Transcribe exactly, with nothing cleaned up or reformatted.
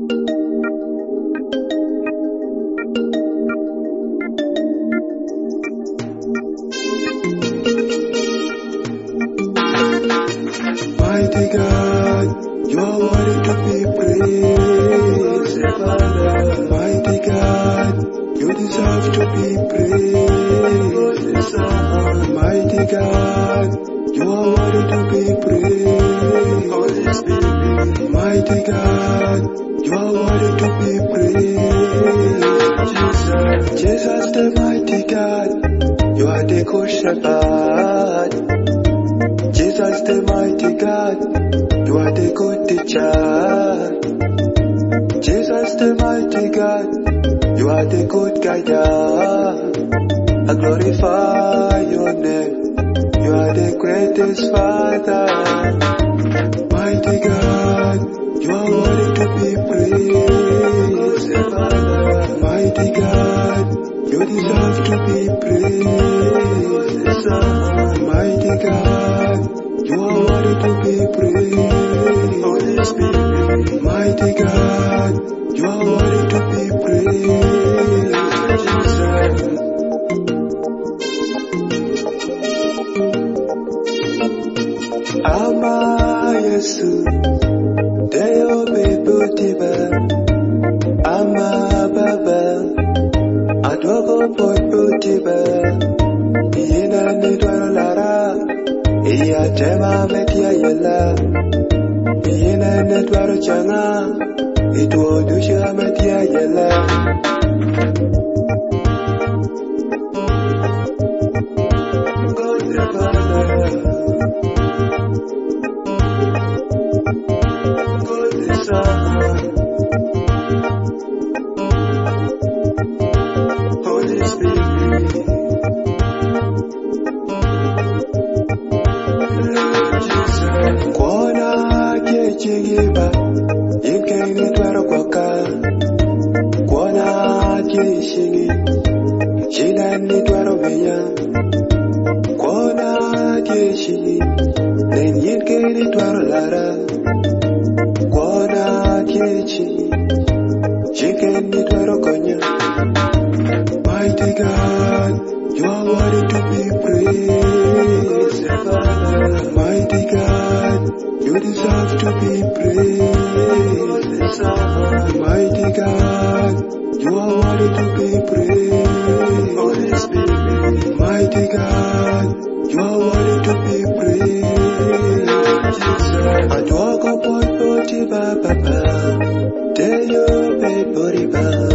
Mighty God, you are worthy to be praised. Mighty God, you deserve to be praised. Mighty God, you are worthy to be praised. Mighty God, you are worthy to be praised. Jesus the mighty God, you are the good shepherd. Jesus the mighty God, you are the good teacher. Jesus the mighty God, you are the good guide. I glorify your name, you are the greatest Father. Mighty God, you are worthy to be praised. Mighty God, you deserve to be praised. Mighty God, you are worthy to be praised. Holy Spirit, mighty God, you are worthy to be praised. Jesus. Ama Yesu, Deo Bebutiba, Ama Baba, Adogo Bebutiba, Yena Nidwara Lara. Iya tema metia yela, iyena netwaro changa, ituo dusha metia yela. God the Father, God the Son, Holy Spirit. Kona kechigiba, yikeni twara kwaka. Kona keshingi, shinani twara meya. Kona keshingi, nen yikeni twara lara. Kona keshingi, shikeni twara konya. Mighty God, you are worthy to be praised. Mighty God, you deserve to be praised. Mighty God, you are worthy to be praised. Holy Spirit, mighty God, you are worthy to be praised. I talk about Baba, Tell your baby,